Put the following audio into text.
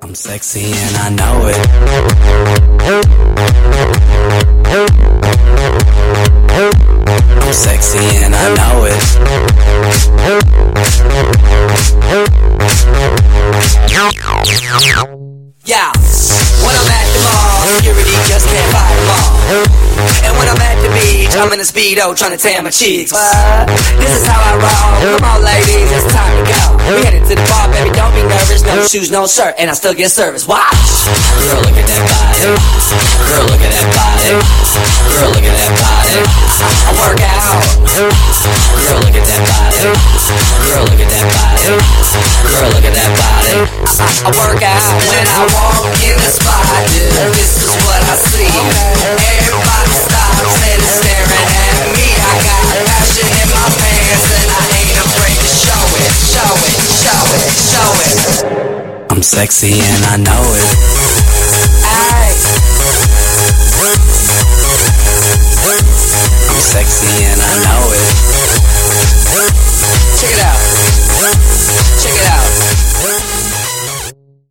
I'm sexy and I know it. I'm sexy and I know it. Yeah, when I'm at the mall, security just can't fight them all. And when I'm at the beach, I'm in a Speedo trying to tan my cheeks. But this is how I roll. Come on ladies, it's time to go. We headed to the bar, baby, don't be nervous. No shoes, no shirt, and I still get service. Watch! Girl, look at that body. Girl, look at that body. Girl, look at that body. I work out. Girl, look at that body. Girl, look at that body. Girl, look at that body. I work out when I walk in the spot, dude. This is what I see. Everybody stops and is staring at me. I got passion in my pants and I ain't afraid to show it, show it, show it, show it. I'm sexy and I know it. Ay. I'm sexy and I know it. Check it out. Check it out.